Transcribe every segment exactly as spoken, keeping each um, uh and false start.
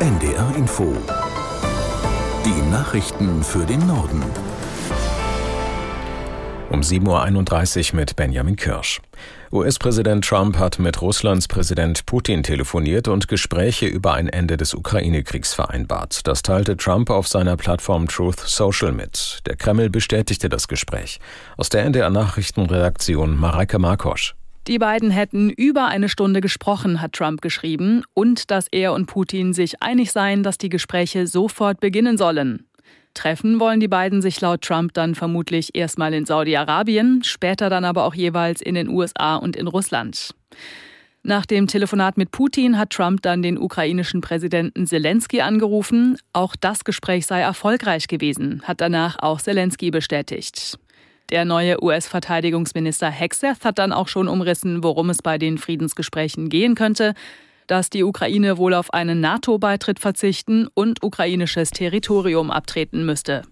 N D R Info. Die Nachrichten für den Norden. Um sieben Uhr einunddreißig mit Benjamin Kirsch. U S-Präsident Trump hat mit Russlands Präsident Putin telefoniert und Gespräche über ein Ende des Ukraine-Kriegs vereinbart. Das teilte Trump auf seiner Plattform Truth Social mit. Der Kreml bestätigte das Gespräch. Aus der N D R-Nachrichtenredaktion Mareike Markosch. Die beiden hätten über eine Stunde gesprochen, hat Trump geschrieben, und dass er und Putin sich einig seien, dass die Gespräche sofort beginnen sollen. Treffen wollen die beiden sich laut Trump dann vermutlich erstmal in Saudi-Arabien, später dann aber auch jeweils in den U S A und in Russland. Nach dem Telefonat mit Putin hat Trump dann den ukrainischen Präsidenten Selensky angerufen. Auch das Gespräch sei erfolgreich gewesen, hat danach auch Selensky bestätigt. Der neue U S-Verteidigungsminister Hegseth hat dann auch schon umrissen, worum es bei den Friedensgesprächen gehen könnte, dass die Ukraine wohl auf einen NATO-Beitritt verzichten und ukrainisches Territorium abtreten müsste.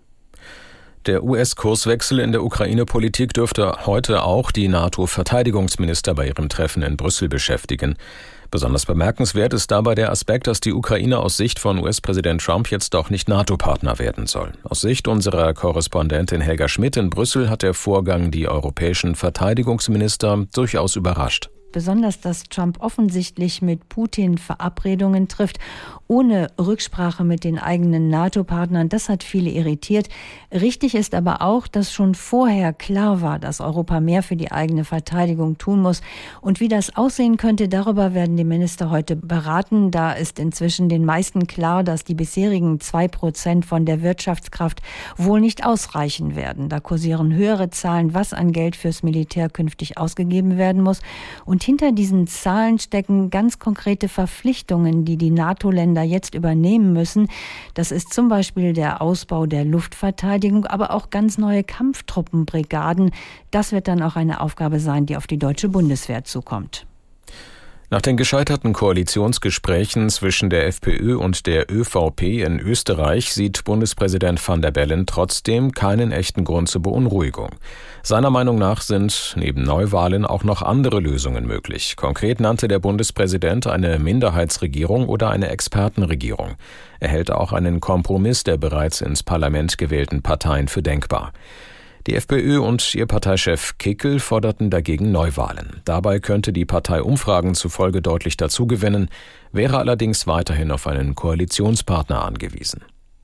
Der U S-Kurswechsel in der Ukraine-Politik dürfte heute auch die NATO-Verteidigungsminister bei ihrem Treffen in Brüssel beschäftigen. Besonders bemerkenswert ist dabei der Aspekt, dass die Ukraine aus Sicht von U S-Präsident Trump jetzt doch nicht NATO-Partner werden soll. Aus Sicht unserer Korrespondentin Helga Schmidt in Brüssel hat der Vorgang die europäischen Verteidigungsminister durchaus überrascht. Besonders, dass Trump offensichtlich mit Putin Verabredungen trifft, ohne Rücksprache mit den eigenen NATO-Partnern. Das hat viele irritiert. Richtig ist aber auch, dass schon vorher klar war, dass Europa mehr für die eigene Verteidigung tun muss. Und wie das aussehen könnte, darüber werden die Minister heute beraten. Da ist inzwischen den meisten klar, dass die bisherigen zwei Prozent von der Wirtschaftskraft wohl nicht ausreichen werden. Da kursieren höhere Zahlen, was an Geld fürs Militär künftig ausgegeben werden muss. Und Und hinter diesen Zahlen stecken ganz konkrete Verpflichtungen, die die NATO-Länder jetzt übernehmen müssen. Das ist zum Beispiel der Ausbau der Luftverteidigung, aber auch ganz neue Kampftruppenbrigaden. Das wird dann auch eine Aufgabe sein, die auf die deutsche Bundeswehr zukommt. Nach den gescheiterten Koalitionsgesprächen zwischen der FPÖ und der ÖVP in Österreich sieht Bundespräsident Van der Bellen trotzdem keinen echten Grund zur Beunruhigung. Seiner Meinung nach sind neben Neuwahlen auch noch andere Lösungen möglich. Konkret nannte der Bundespräsident eine Minderheitsregierung oder eine Expertenregierung. Er hält auch einen Kompromiss der bereits ins Parlament gewählten Parteien für denkbar. Die FPÖ und ihr Parteichef Kickl forderten dagegen Neuwahlen. Dabei könnte die Partei Umfragen zufolge deutlich dazugewinnen, wäre allerdings weiterhin auf einen Koalitionspartner angewiesen.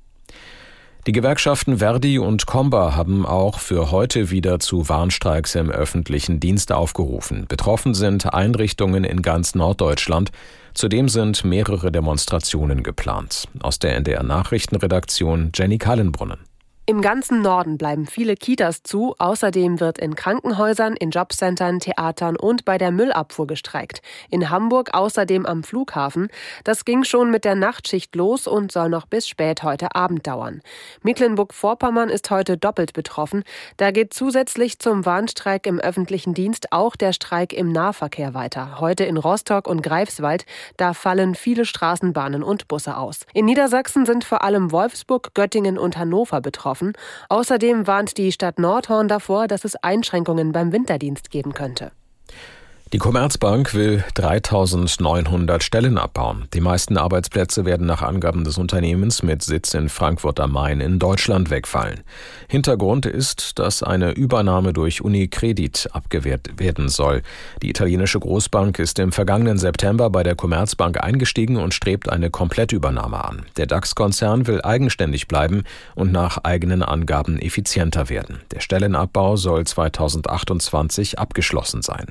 Die Gewerkschaften Verdi und Comba haben auch für heute wieder zu Warnstreiks im öffentlichen Dienst aufgerufen. Betroffen sind Einrichtungen in ganz Norddeutschland. Zudem sind mehrere Demonstrationen geplant. Aus der N D R-Nachrichtenredaktion Jenny Kallenbrunnen. Im ganzen Norden bleiben viele Kitas zu. Außerdem wird in Krankenhäusern, in Jobcentern, Theatern und bei der Müllabfuhr gestreikt. In Hamburg außerdem am Flughafen. Das ging schon mit der Nachtschicht los und soll noch bis spät heute Abend dauern. Mecklenburg-Vorpommern ist heute doppelt betroffen. Da geht zusätzlich zum Warnstreik im öffentlichen Dienst auch der Streik im Nahverkehr weiter. Heute in Rostock und Greifswald. Da fallen viele Straßenbahnen und Busse aus. In Niedersachsen sind vor allem Wolfsburg, Göttingen und Hannover betroffen. Außerdem warnt die Stadt Nordhorn davor, dass es Einschränkungen beim Winterdienst geben könnte. Die Commerzbank will dreitausendneunhundert Stellen abbauen. Die meisten Arbeitsplätze werden nach Angaben des Unternehmens mit Sitz in Frankfurt am Main in Deutschland wegfallen. Hintergrund ist, dass eine Übernahme durch Unicredit abgewehrt werden soll. Die italienische Großbank ist im vergangenen September bei der Commerzbank eingestiegen und strebt eine Komplettübernahme an. Der DAX-Konzern will eigenständig bleiben und nach eigenen Angaben effizienter werden. Der Stellenabbau soll zweitausendachtundzwanzig abgeschlossen sein.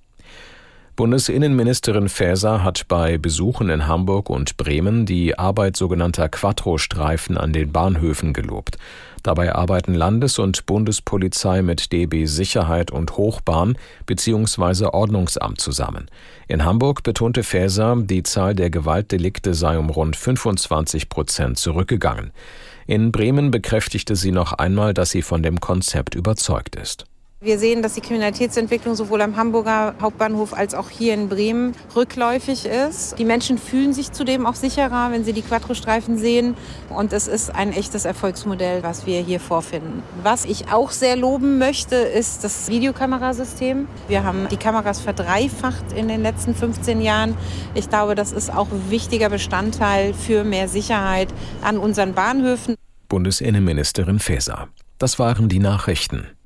Bundesinnenministerin Faeser hat bei Besuchen in Hamburg und Bremen die Arbeit sogenannter Quattro-Streifen an den Bahnhöfen gelobt. Dabei arbeiten Landes- und Bundespolizei mit D B Sicherheit und Hochbahn bzw. Ordnungsamt zusammen. In Hamburg betonte Faeser, die Zahl der Gewaltdelikte sei um rund fünfundzwanzig Prozent zurückgegangen. In Bremen bekräftigte sie noch einmal, dass sie von dem Konzept überzeugt ist. Wir sehen, dass die Kriminalitätsentwicklung sowohl am Hamburger Hauptbahnhof als auch hier in Bremen rückläufig ist. Die Menschen fühlen sich zudem auch sicherer, wenn sie die Quattro-Streifen sehen. Und es ist ein echtes Erfolgsmodell, was wir hier vorfinden. Was ich auch sehr loben möchte, ist das Videokamerasystem. Wir haben die Kameras verdreifacht in den letzten fünfzehn Jahren. Ich glaube, das ist auch ein wichtiger Bestandteil für mehr Sicherheit an unseren Bahnhöfen. Bundesinnenministerin Faeser. Das waren die Nachrichten.